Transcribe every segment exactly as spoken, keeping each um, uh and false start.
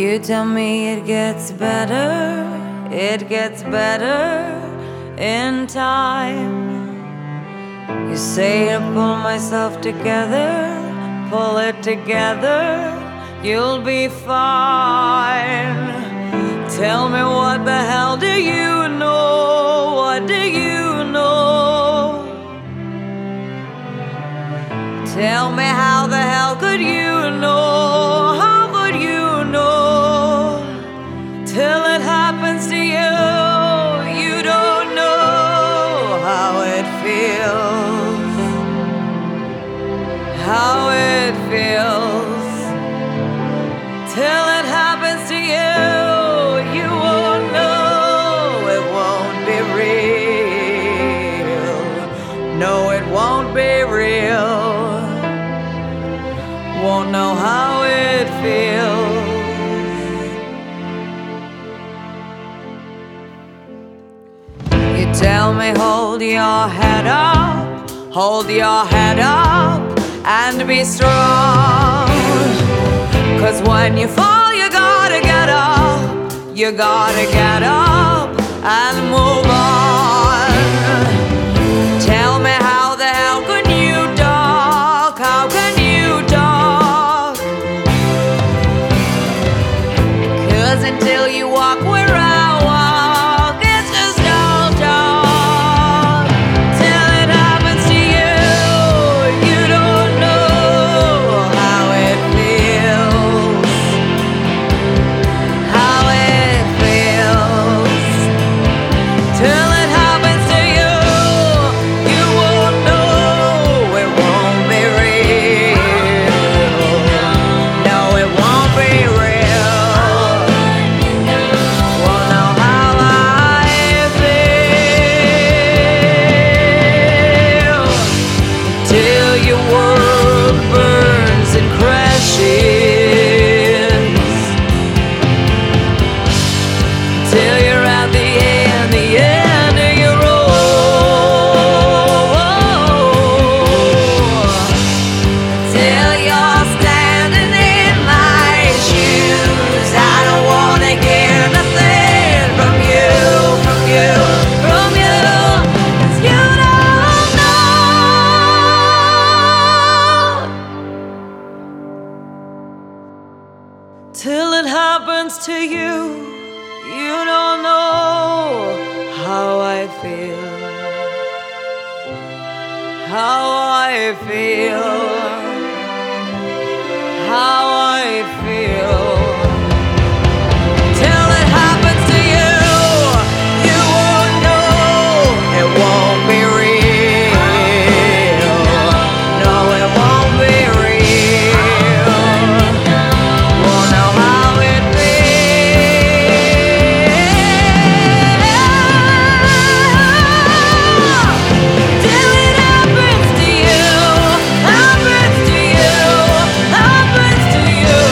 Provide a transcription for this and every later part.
You tell me it gets better, it gets better in time. You say to pull myself together, pull it together, you'll be fine. Tell me what the hell do you know, what do you know? Tell me how the hell could you know, how could you know? Till it happens to you, you don't know how it feels, how it feels. Till it happens to you, you won't know, it won't be real. No, it won't be real. Won't know how it feels. You tell me hold your head up, hold your head up and be strong. 'Cause when you fall you gotta get up, you gotta get up and move on. Tell me how the hell can you talk, how can you talk? 'Cause until you walk where I walk, it's just all talk. Till it happens to you, you don't know how it feels, how it feels. Till it happens to you, you won't know, it won't be real. No, it won't be real. Won't know how I feel. Till your world burns and crashes. Till you're at the end, the end of your road. Till you're standing in my shoes. I don't wanna hear nothing from you, from you, from you. 'Cause you don't know. Till it happens to you, you don't know how I feel, how I feel, how I feel. Till it happens to you, you won't know, it won't be real. No, it won't be real. Won't know how it feels. Till it happens to you, happens to you, happens to you.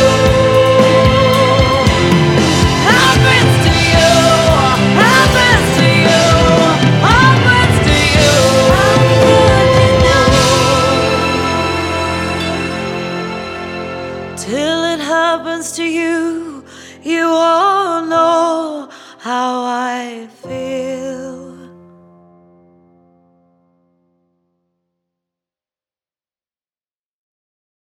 Happens to you, happens to you, happens to you. Till it happens to you, you all know.